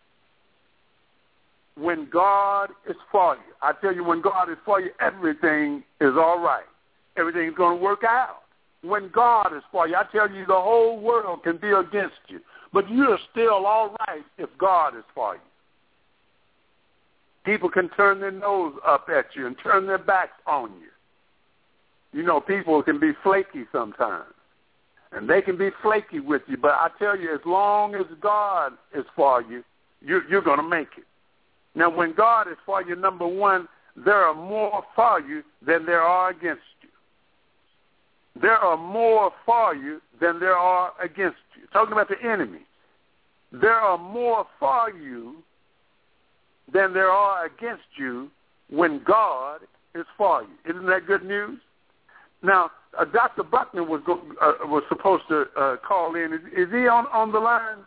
When God is for you, I tell you, when God is for you, everything is all right. Everything's going to work out. When God is for you, I tell you, the whole world can be against you, but you're still all right if God is for you. People can turn their nose up at you and turn their backs on you. You know, people can be flaky sometimes, and they can be flaky with you, but I tell you, as long as God is for you, you're going to make it. Now, when God is for you, number one, there are more for you than there are against you. There are more for you than there are against you. Talking about the enemy. There are more for you than there are against you when God is for you. Isn't that good news? Now, Dr. Buckner was supposed to call in. Is he on the line?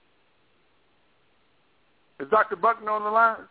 Is Dr. Buckner on the line?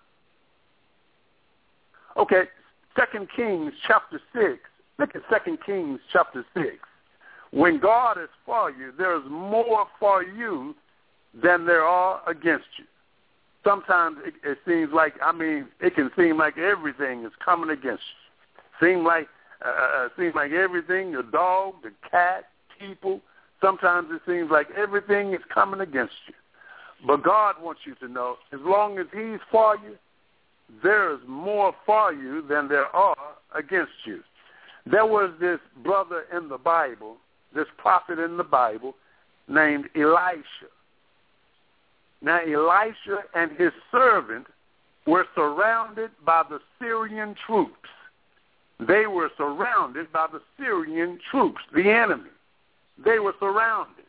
Okay, 2 Kings chapter 6. Look at 2 Kings chapter 6. When God is for you, there's more for you than there are against you. Sometimes it seems like, it can seem like everything is coming against you. Seems like everything, the dog, the cat, people, sometimes it seems like everything is coming against you. But God wants you to know, as long as he's for you, there is more for you than there are against you. There was this brother in the Bible, this prophet in the Bible, named Elisha. Now, Elisha and his servant were surrounded by the Syrian troops. They were surrounded by the Syrian troops, the enemy. They were surrounded.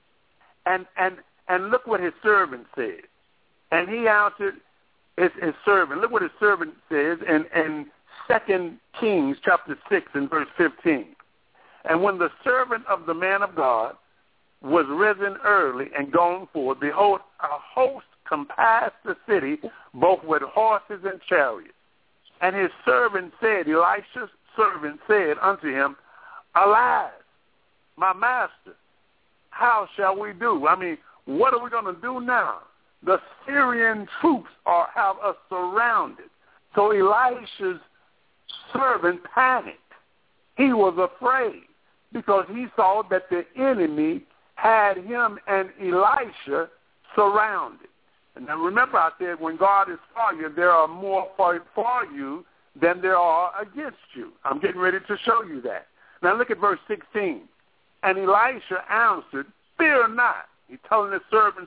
And look what his servant said. And he answered his servant. Look what his servant says in 2 Kings chapter 6 and verse 15. And when the servant of the man of God was risen early and gone forth, behold, a host compassed the city, both with horses and chariots. And his servant said, Elisha's servant said unto him, Alas, my master, how shall we do? I mean, what are we going to do now? The Syrian troops have us surrounded. So Elisha's servant panicked. He was afraid because he saw that the enemy had him and Elisha surrounded. And now remember I said when God is for you, there are more for you than there are against you. I'm getting ready to show you that. Now look at verse 16. And Elisha answered, Fear not. He's telling his servant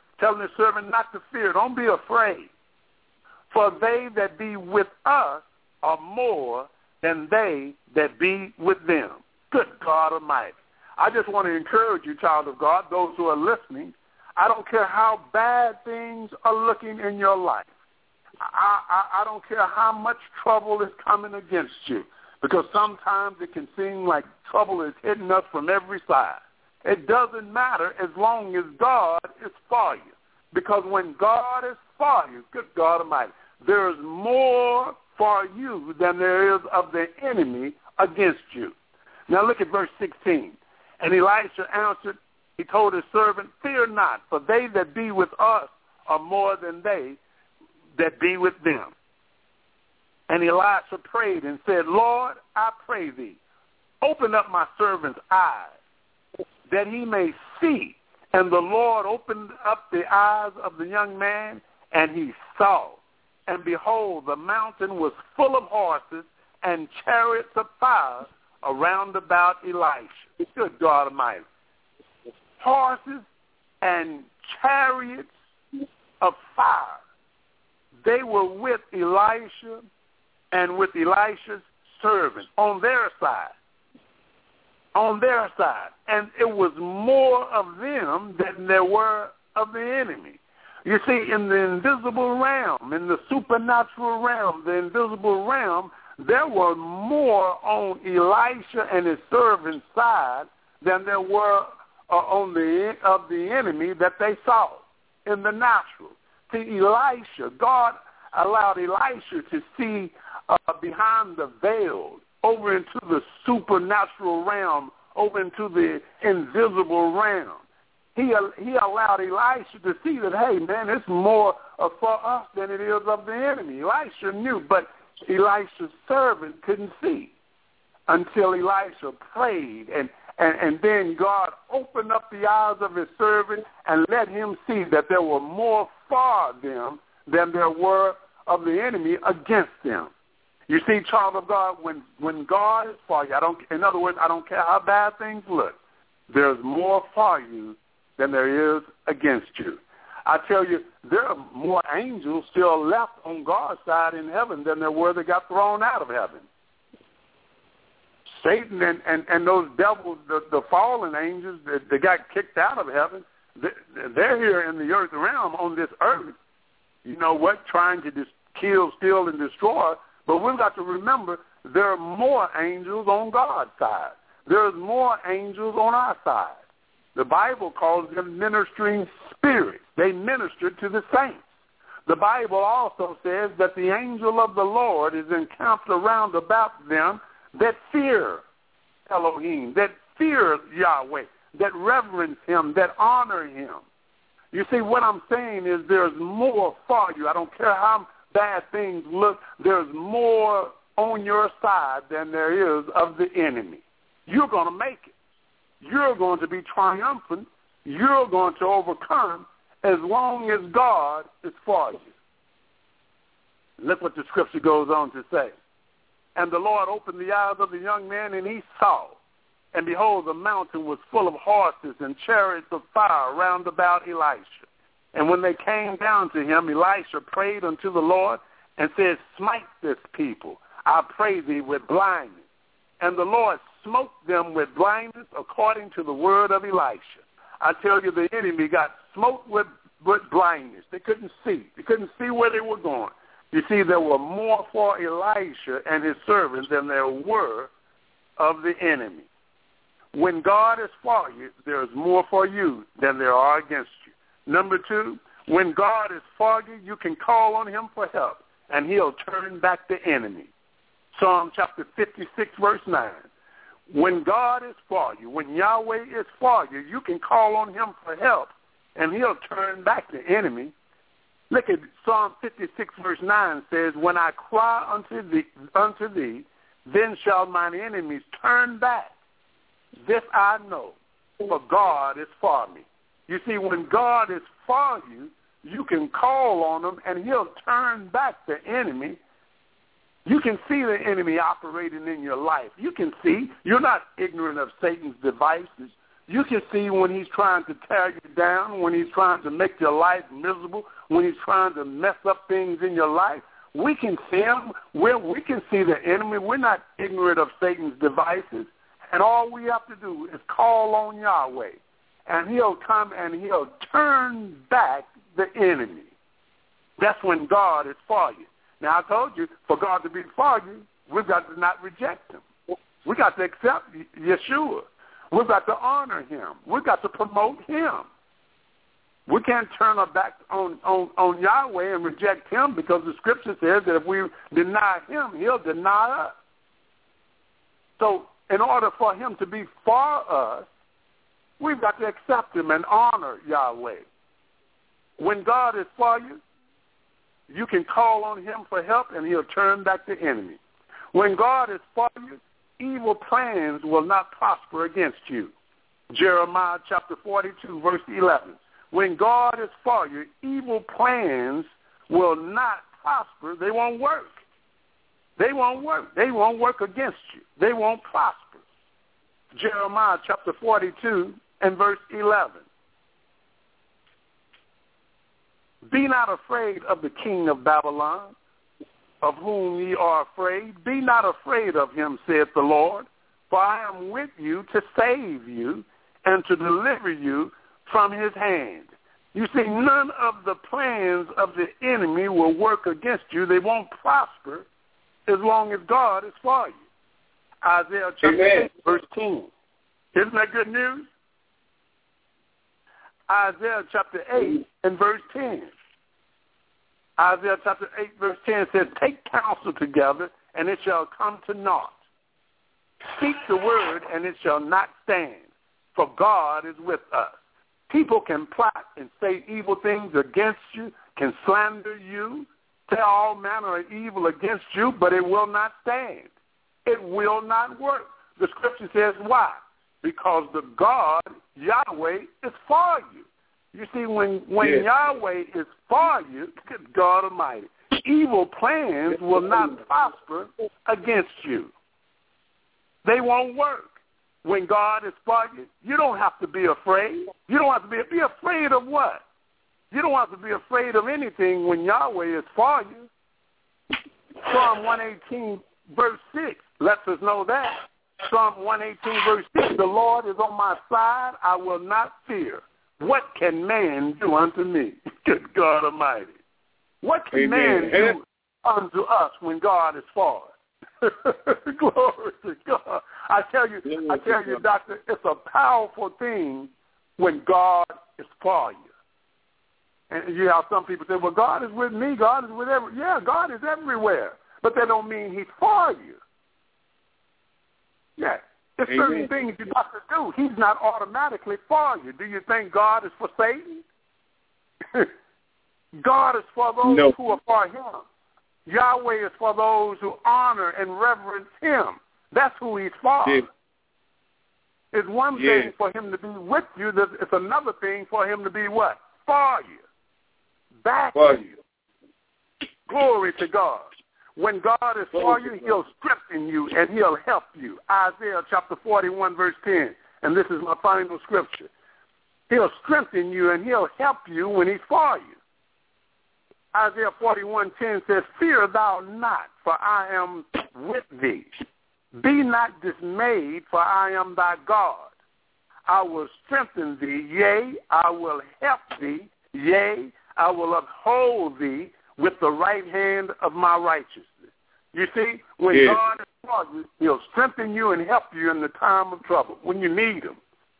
not to fear. Don't be afraid. For they that be with us are more than they that be with them. Good God Almighty. I just want to encourage you, child of God, those who are listening. I don't care how bad things are looking in your life. I don't care how much trouble is coming against you, because sometimes it can seem like trouble is hitting us from every side. It doesn't matter as long as God is for you, because when God is for you, good God Almighty, there is more for you than there is of the enemy against you. Now look at verse 16. And Elisha answered, he told his servant, Fear not, for they that be with us are more than they that be with them. And Elisha prayed and said, Lord, I pray thee, open up my servant's eyes, that he may see. And the Lord opened up the eyes of the young man, and he saw. And behold, the mountain was full of horses and chariots of fire around about Elisha. Good God Almighty. Horses and chariots of fire. They were with Elisha and with Elisha's servant on their side. On their side. And it was more of them than there were of the enemy. You see, in the invisible realm, in the supernatural realm, the invisible realm, there were more on Elisha and his servant's side than there were on of the enemy that they saw in the natural. See, Elisha, God allowed Elisha to see behind the veil, over into the supernatural realm, over into the invisible realm. He allowed Elisha to see that, hey, man, it's more for us than it is of the enemy. Elisha knew, but Elisha's servant couldn't see until Elisha prayed, and then God opened up the eyes of his servant and let him see that there were more for them than there were of the enemy against them. You see, child of God, when God is for you, in other words, I don't care how bad things look, there's more for you than there is against you. I tell you, there are more angels still left on God's side in heaven than there were that got thrown out of heaven. Satan and those devils, the fallen angels that got kicked out of heaven, they're here in the earth realm on this earth, you know what, trying to kill, steal, and destroy. But we've got to remember there are more angels on God's side. There's more angels on our side. The Bible calls them ministering spirits. They minister to the saints. The Bible also says that the angel of the Lord is encamped around about them that fear Elohim, that fear Yahweh, that reverence him, that honor him. You see, what I'm saying is there's more for you. I don't care how bad things look. There's more on your side than there is of the enemy. You're going to make it. You're going to be triumphant. You're going to overcome as long as God is for you. Look what the scripture goes on to say. And the Lord opened the eyes of the young man, and he saw. And behold, the mountain was full of horses and chariots of fire round about Elisha. And when they came down to him, Elisha prayed unto the Lord and said, Smite this people, I pray thee, with blindness. And the Lord smote them with blindness according to the word of Elisha. I tell you, the enemy got smote with blindness. They couldn't see. They couldn't see where they were going. You see, there were more for Elisha and his servants than there were of the enemy. When God is for you, there's more for you than there are against you. Number two, When God is for you, you can call on him for help, and he'll turn back the enemy. Psalm chapter 56, verse 9. When God is for you, when Yahweh is for you, you can call on him for help, and he'll turn back the enemy. Look at Psalm 56, verse 9 says, when I cry unto thee, then shall mine enemies turn back. This I know, for God is for me. You see, when God is for you, you can call on him, and he'll turn back the enemy. You can see the enemy operating in your life. You can see. You're not ignorant of Satan's devices. You can see when he's trying to tear you down, when he's trying to make your life miserable, when he's trying to mess up things in your life. We can see him. We can see the enemy. We're not ignorant of Satan's devices. And all we have to do is call on Yahweh, and he'll come and he'll turn back the enemy. That's when God is for you. Now, I told you, for God to be for you, we've got to not reject him. We've got to accept Yeshua. We've got to honor him. We've got to promote him. We can't turn our back on Yahweh and reject him, because the scripture says that if we deny him, he'll deny us. So in order for him to be for us, we've got to accept him and honor Yahweh. When God is for you, you can call on him for help, and he'll turn back the enemy. When God is for you, evil plans will not prosper against you. Jeremiah chapter 42, verse 11. When God is for you, evil plans will not prosper. They won't work. They won't work. They won't work against you. They won't prosper. Jeremiah chapter 42 and verse 11. Be not afraid of the king of Babylon, of whom ye are afraid. Be not afraid of him, saith the Lord, for I am with you to save you and to deliver you from his hand. You see, none of the plans of the enemy will work against you. They won't prosper as long as God is for you. Isaiah chapter 8, verse 10. Isn't that good news? Isaiah chapter 8 and verse 10. Isaiah chapter 8, verse 10 says, take counsel together, and it shall come to naught. Speak the word, and it shall not stand, for God is with us. People can plot and say evil things against you, can slander you, tell all manner of evil against you, but it will not stand. It will not work. The scripture says why? Because the God, Yahweh, is for you. You see, when Yahweh is for you, God Almighty, evil plans will not prosper against you. They won't work. When God is for you, you don't have to be afraid. You don't have to be afraid of what? You don't have to be afraid of anything when Yahweh is for you. Psalm 118, verse 6 lets us know that. Psalm 118, verse 6, the Lord is on my side, I will not fear. What can man do unto me? Good God Almighty. What can man do unto us when God is for us? Glory to God. I tell you, Doctor, it's a powerful thing when God is for you. And you have some people say, well, God is with me. God is with yeah, God is everywhere. But that don't mean he's for you. Yeah. There's certain things you got to do. He's not automatically for you. Do you think God is for Satan? God is for those who are for him. Yahweh is for those who honor and reverence him. That's who he's for. Yeah. It's one thing for him to be with you. It's another thing for him to be what? For you. Back you. Glory to God. When God is for you, he'll strengthen you and he'll help you. Isaiah chapter 41, verse 10. And this is my final scripture. He'll strengthen you and he'll help you when he's for you. Isaiah 41:10 says, fear thou not, for I am with thee. Be not dismayed, for I am thy God. I will strengthen thee, yea, I will help thee, yea, I will uphold thee with the right hand of my righteousness. You see, when God is for you, he'll strengthen you and help you in the time of trouble, when you need him.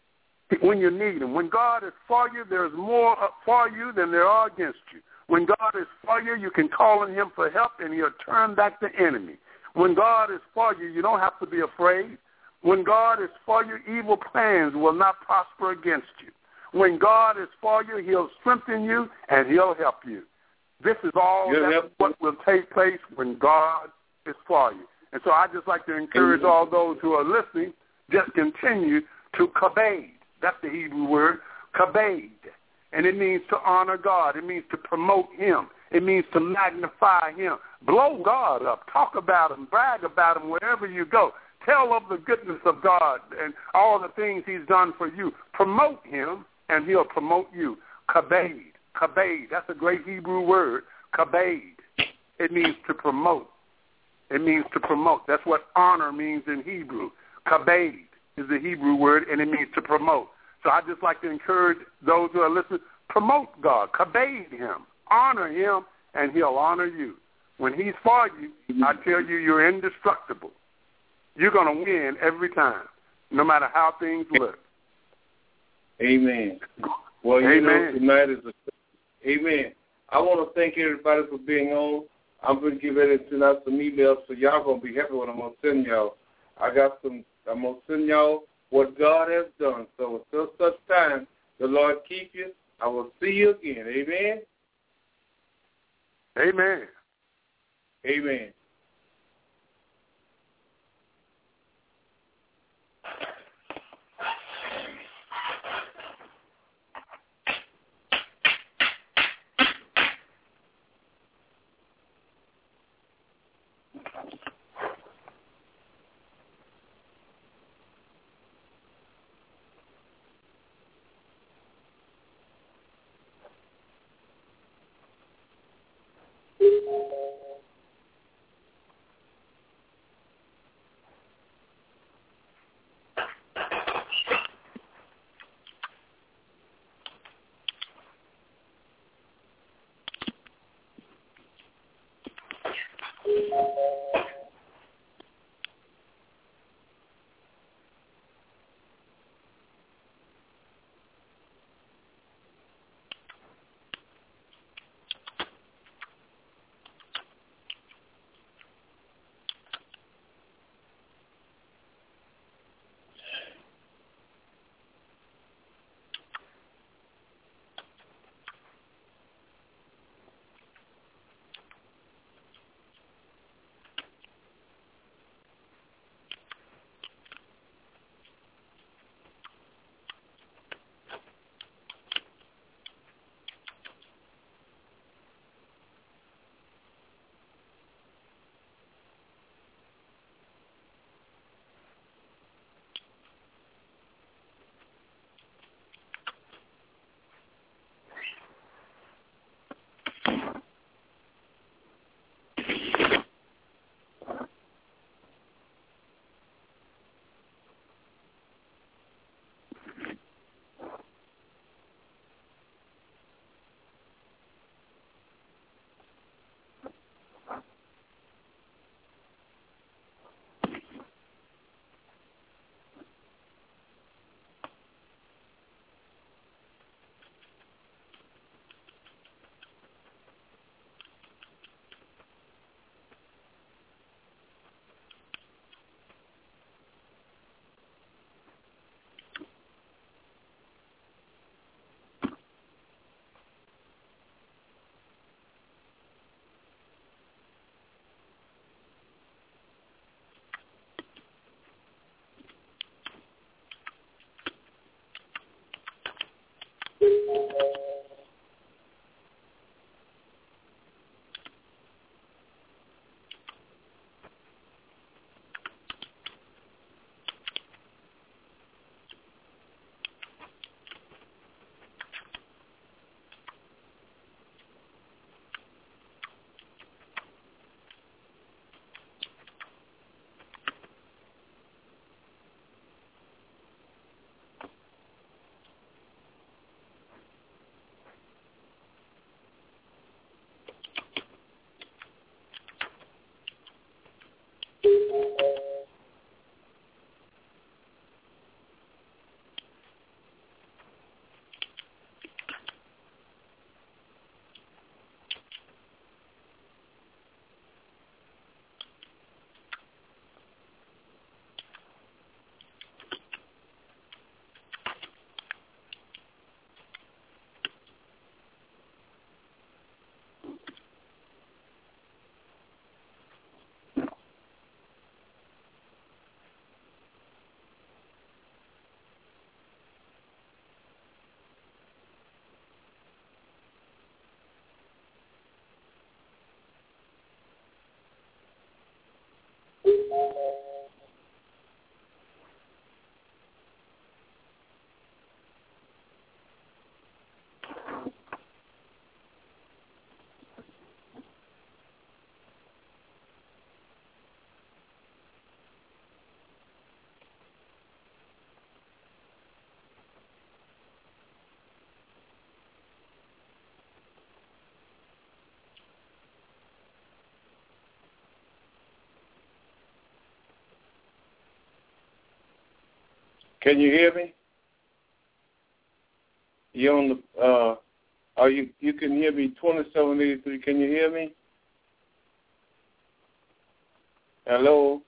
when you need him. When God is for you, there's more for you than there are against you. When God is for you, you can call on him for help, and he'll turn back the enemy. When God is for you, you don't have to be afraid. When God is for you, evil plans will not prosper against you. When God is for you, he'll strengthen you, and he'll help you. This is all what will take place when God is for you. And so I'd just like to encourage all those who are listening, just continue to kabed. That's the Hebrew word, kabed. And it means to honor God. It means to promote him. It means to magnify him. Blow God up. Talk about him. Brag about him wherever you go. Tell of the goodness of God and all the things he's done for you. Promote him, and he'll promote you. Kabed. Kabed. That's a great Hebrew word. Kabed. It means to promote. It means to promote. That's what honor means in Hebrew. Kabed is the Hebrew word, and it means to promote. So I'd just like to encourage those who are listening, promote God, kabed him, honor him, and he'll honor you. When he's for you, I tell you, you're indestructible. You're going to win every time, no matter how things look. Amen. Well, Amen. You know, tonight is amen. I want to thank everybody for being on. I'm going to get ready to send out some emails, so y'all going to be happy when I'm going to send y'all. I'm going to send y'all what God has done. So until such time, the Lord keep you. I will see you again. Amen? Amen. Amen. Can you hear me? You on the? You can hear me? 2783. Can you hear me? Hello.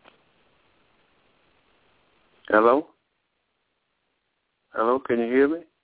Hello? Hello, can you hear me?